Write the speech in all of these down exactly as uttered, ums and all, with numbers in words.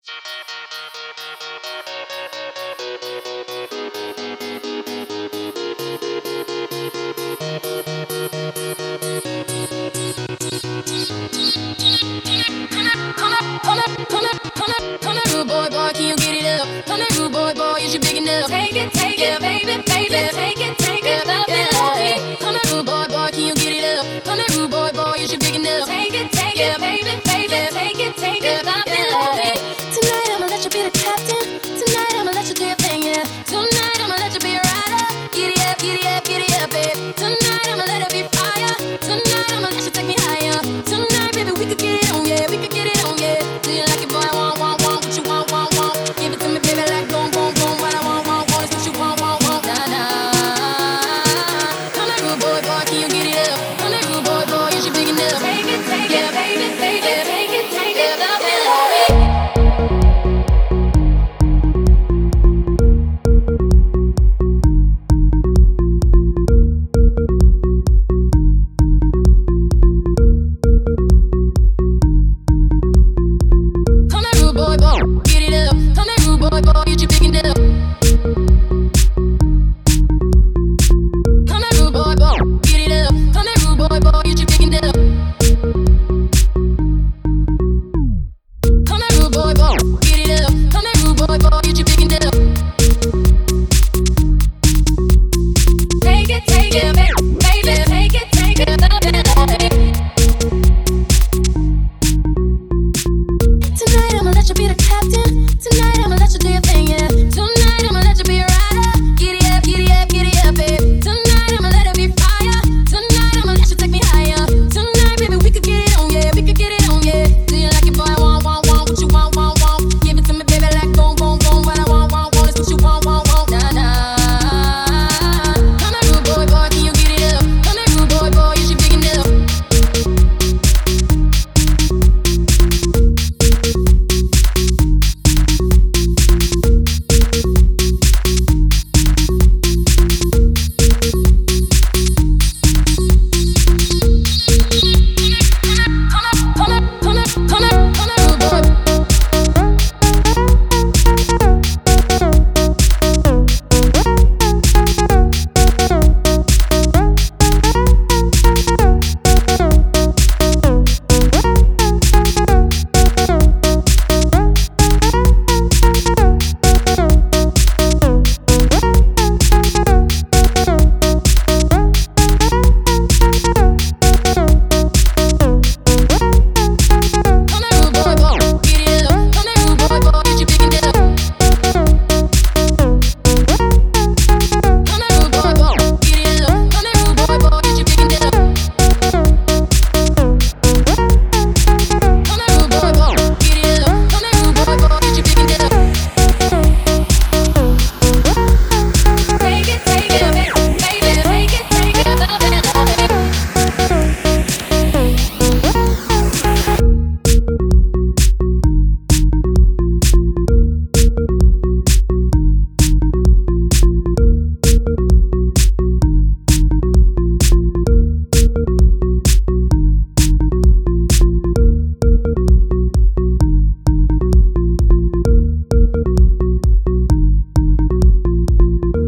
Take it, take it, baby, baby, take it, take it, love it, love it. Come here, rude boy, boy, can you get it up? Come here, rude boy, boy, is you big enough? Take it, take it, baby, baby, take it, take it, love it, love it. Tonight I'ma let you be the captain. Tonight I'ma let you do your thing, yeah. Tonight I'ma let you be a rider. Giddy up, giddy up, giddy up, babe. Tonight I'ma let it be fire. Tonight I'ma let you take me higher. Tonight, baby, we could get it on, yeah, we could get it on, yeah. Do you like it, boy? Want, want, want, what you want, want, want? Give it to me, baby, like boom, boom, boom. What I want, want, want is what you want, want, want. Nah, nah. Come here, rude boy, boy, can you get it up? Come here, rude boy, boy, is you big enough? Take it, take it, baby, baby, take it, take it, love it, love it.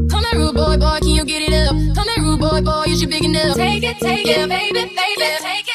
Boy, boy, is you big enough? Take it, take it, baby, baby, take it.